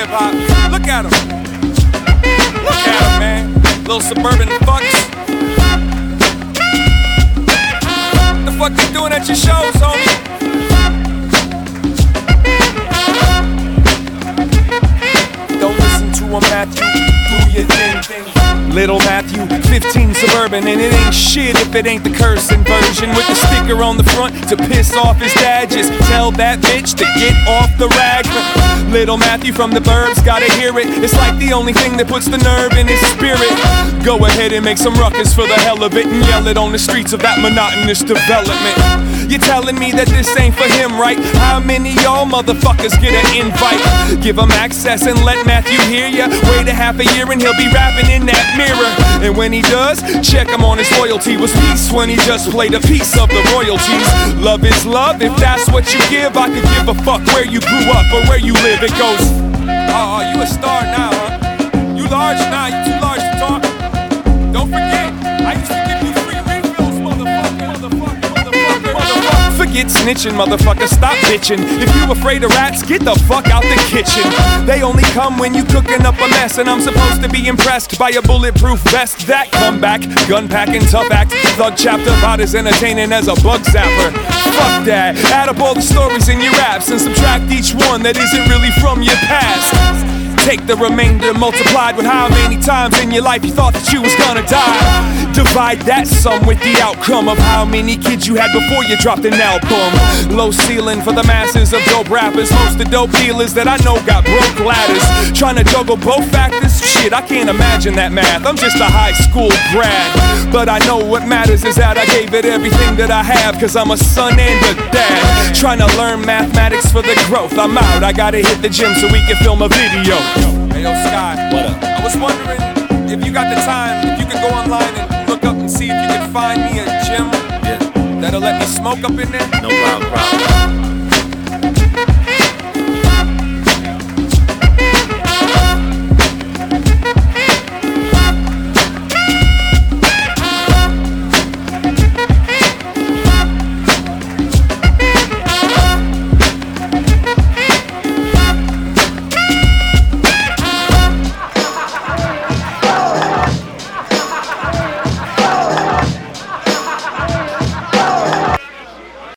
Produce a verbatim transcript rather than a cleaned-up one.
hip-hop. Look at him. Look at him, man. Little suburban fucks. What the fuck they doing at your shows, homie? Don't listen to him, Matthew. Do your thing. Little Matthew, fifteen suburban, and it ain't shit if it ain't the cursing version with the sticker on the front to piss off his dad. Just tell that bitch to get off the rag. Little Matthew from the burbs, gotta hear it. It's like the only thing that puts the nerve in his spirit. Go ahead and make some ruckus for the hell of it and yell it on the streets of that monotonous development. You're telling me that this ain't for him, right? How many y'all motherfuckers get an invite? Give him access and let Matthew hear ya. Wait a half a year and he'll be rapping in that mirror. And when he does, check him on his loyalty. Was peace when he just played a piece of the royalties. Love is love, if that's what you give. I could give a fuck where you grew up or where you live. It goes, oh, you a star now, huh? You large now, you too large to talk. Don't forget, I used to give you free refills, motherfucker, motherfucker, motherfucker, motherfucker. Forget snitching, motherfucker, stop bitching. If you afraid of rats, get the fuck out the kitchen. They only come when you cooking up a mess, and I'm supposed to be impressed by a bulletproof vest. That comeback, gun packing, tough act, thug chapter about as entertaining as a bug zapper. Fuck that, add up all the stories in your raps and subtract each one that isn't really from your past. Take the remainder multiplied with how many times in your life you thought that you was gonna die. Divide that sum with the outcome of how many kids you had before you dropped an album. Low ceiling for the masses of dope rappers. Most of dope dealers that I know got broke ladders. Trying to juggle both factors? Shit, I can't imagine that math. I'm just a high school grad. But I know what matters is that I gave it everything that I have, cause I'm a son and a dad. Trying to learn mathematics for the growth. I'm out, I gotta hit the gym so we can film a video. Hey yo, Sky, what up? I was wondering if you got the time, if you could go online and look up and see if you can find me a gym, yeah, that'll let me smoke up in there. No problem, problem.